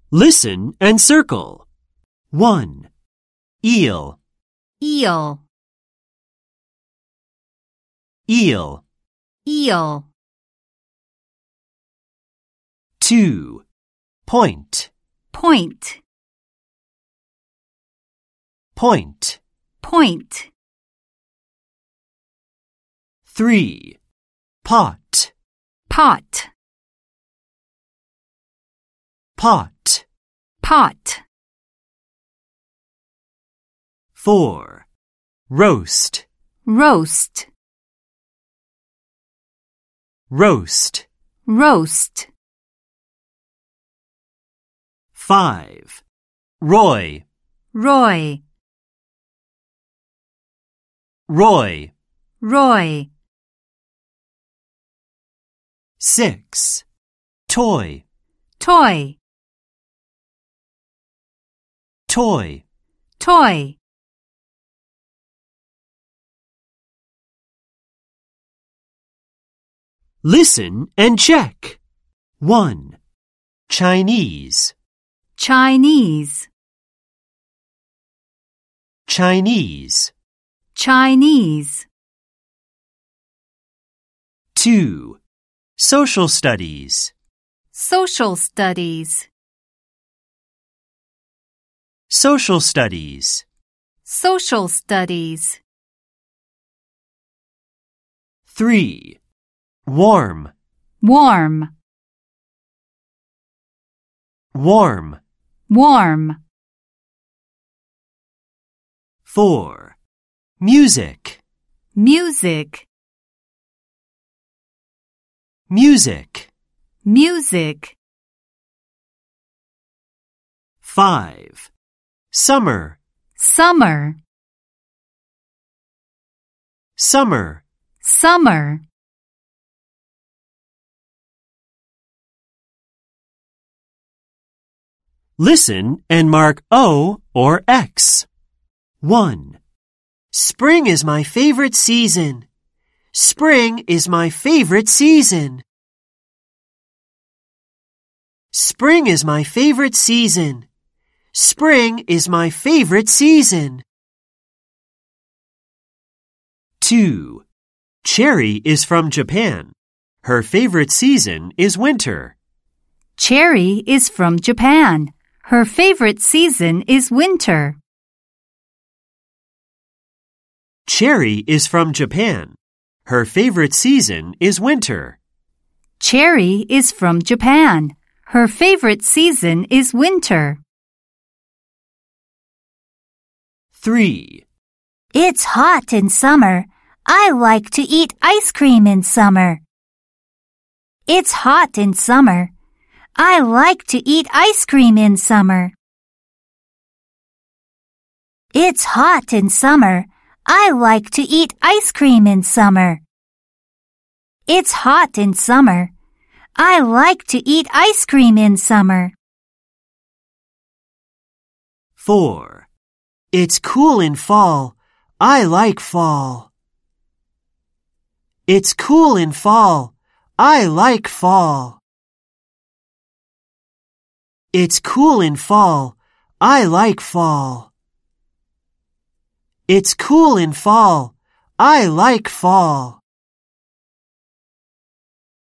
Listen and circle. 1. Eel, eel, eel. eel. 2. Point, Point, point. point. 3. Pot, Pot, pot. pot. 4. Roast, Roast, roast. roast. 5. Roy, Roy, roy. Roy. 6. Toy, Toy, toy. toy. 'Listen and check. 1. Chinese, Chinese, Chinese. Chinese. 2. Social studies, Social studies, social studies. social studies. 3. Warm, Warm, warm. warm. 4. Music, Music, music. music. 5. Summer, Summer, summer. summer. 'Listen and mark O or X. 1. Spring is my favorite season. Spring is my favorite season. Spring is my favorite season. Spring is my favorite season. 2. Cherry is from Japan. Her favorite season is winter. Cherry is from Japan. Her favorite season is winter. Cherry is from Japan. Her favorite season is winter. Cherry is from Japan. Her favorite season is winter. 3. It's hot in summer. I like to eat ice cream in summer. It's hot in summer. I like to eat ice cream in summer. It's hot in summer. I like to eat ice cream in summer. It's hot in summer. I like to eat ice cream in summer. 4. It's cool in fall. I like fall. It's cool in fall. I like fall. It's cool in fall. I like fall. It's cool in fall. I like fall.